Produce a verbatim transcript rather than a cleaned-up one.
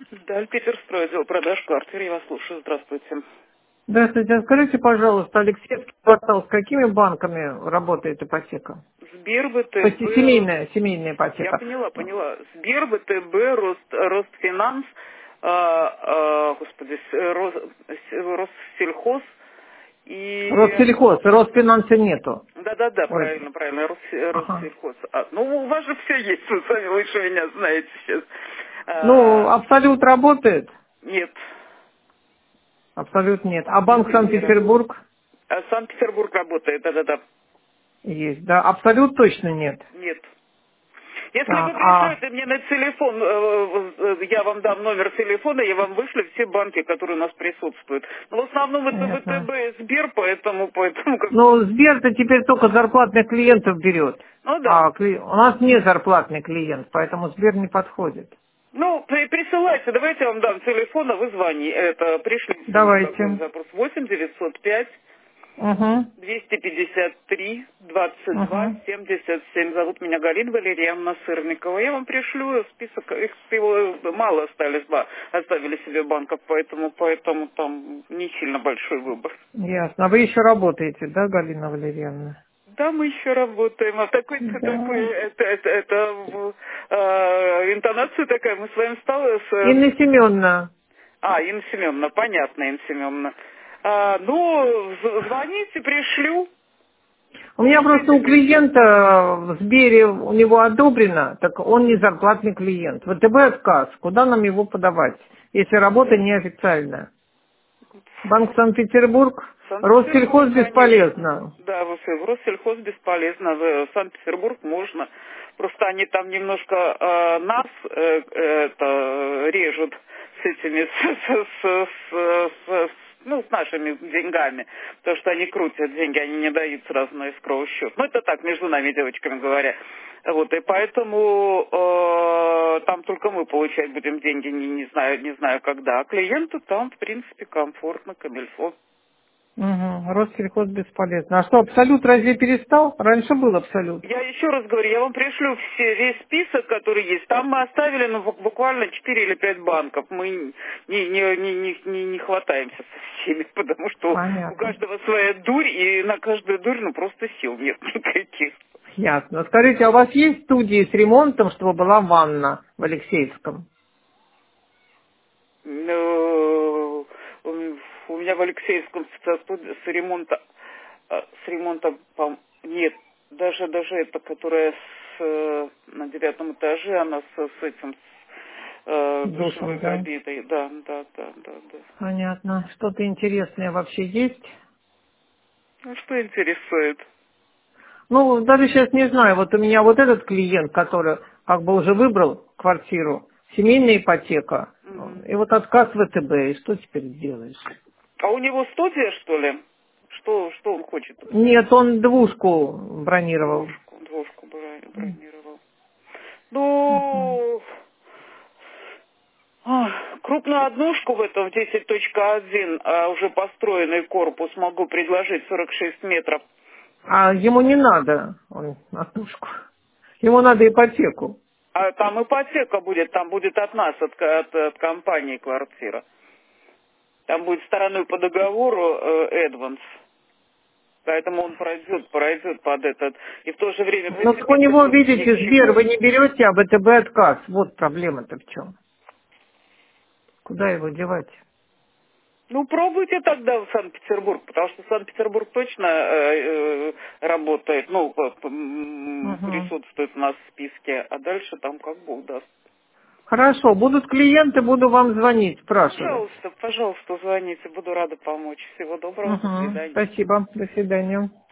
Да, Питерстрой, отдел продаж квартир, я вас слушаю, здравствуйте. Здравствуйте, скажите, пожалуйста, Алексеевский квартал, с какими банками работает ипотека? Сбер, То ВТБ, есть Рос... семейная, семейная Я ипотека. поняла, поняла. Сбер, ВТБ, Рост, Ростфинанс, а, а, господи, с- Рос, с- Россельхоз и... Россельхоз, Росфинанса нету. Да-да-да, Ой, правильно, правильно, Рос- ага. Россельхоз. А, ну, у вас же все есть, вы сами лучше меня знаете сейчас. Ну, А, Абсолют работает? нет, Абсолют нет. А не, Банк не работает. Санкт-Петербург А Санкт-Петербург работает, да-да-да. есть, да? Абсолют точно нет. Нет. Если вы Так, а... пришлете мне на телефон, э, э, я вам дам номер телефона, я вам вышлю все банки, которые у нас присутствуют. Но в основном это Понятно. ВТБ и Сбер, поэтому, поэтому как бы... Ну, Сбер-то теперь только зарплатных клиентов берет. Ну да. А кли- у нас не зарплатный клиент, поэтому Сбер не подходит. Ну, при- присылайте, давайте я вам дам телефон, а вы звони, это, пришлите мне какой-нибудь Давайте. запрос. восемь девятьсот пять Угу. двести пятьдесят три двадцать два Угу. семьдесят семь. Зовут меня Галина Валерьяновна Сырникова. Я вам пришлю список, их его мало остались, ба- оставили себе банков, поэтому, поэтому там не сильно большой выбор. Ясно. А вы еще работаете, да, Галина Валерьяновна? Да, мы еще работаем. А такой, такой, Да. это, это, это в- э, интонация такая, мы с вами стали с... э, Инна Семеновна. А, Инна Семеновна, понятно, Инна Семеновна. А, ну, з- звоните, пришлю. У меня просто у Учитель. клиента в Сбере у него одобрено, так он не зарплатный клиент. ВТБ отказ. Куда нам его подавать, если работа неофициальная? Банк Санкт-Петербург, Санкт-Петербург, Россельхоз конечно. бесполезно. Да, в в Россельхоз бесполезно, в Санкт-Петербург можно. Просто они там немножко э, нас э, это, режут с этими, с, с- с- с- с- ну, с нашими деньгами. Потому что они крутят деньги, они не дают сразу на эскроу счет. Ну, это так, между нами, девочками говоря. Вот, и поэтому э, там только мы получать будем деньги, не, не знаю, не знаю когда. А клиенту там, в принципе, комфортно, камильфо. Угу. Россельхоз бесполезно. А что, Абсолют разве перестал? Раньше был Абсолют. Я еще раз говорю, я вам пришлю все, весь список, который есть. Там мы оставили ну, бу- буквально четыре или пять банков. Мы не, не, не, не, не, не хватаемся со всеми, потому что у Понятно. каждого своя дурь, и на каждую дурь ну просто сил нет никаких. Ясно. Скажите, а у вас есть студии с ремонтом, чтобы была ванна в Алексеевском? Ну, у у меня в Алексеевском со студ- с ремонта, э, с ремонтом, по- нет, даже даже это, которая с, э, на девятом этаже, она с, с этим, с, э, душевой Душем, да? кабиной, да, да, да, да, да. Понятно. Что-то интересное вообще есть? Ну, что интересует? Ну, даже сейчас не знаю. Вот у меня вот этот клиент, который как бы уже выбрал квартиру, семейная ипотека, Мгм. и вот отказ ВТБ, и что теперь делаешь? А у него студия, что ли? Что, что он хочет? Нет, он двушку бронировал. Двушку, двушку бра- М. бронировал. Мгм. Ну, ах, крупную однушку в этом десять точка один, а, уже построенный корпус, могу предложить сорок шесть метров. А ему не надо он, однушку. Ему надо ипотеку. А там ипотека будет, там будет от нас, от, ко- от, от компании квартира. Там будет стороной по договору Эдванс. Поэтому он пройдет, пройдет под этот. И в то же время Но так у прицепиться него, тут ни к видите, Сбер чему. вы не берете, а ВТБ отказ. Вот проблема-то в чем. Куда его девать? Ну, пробуйте тогда в Санкт-Петербург, потому что Санкт-Петербург точно э, э, работает, ну, п- п- м, Угу. присутствует у нас в списке, а дальше там как Бог даст. Хорошо, будут клиенты, буду вам звонить, спрашивать. Пожалуйста, пожалуйста, звоните, буду рада помочь. Всего доброго, до Угу. свидания. Спасибо, до свидания.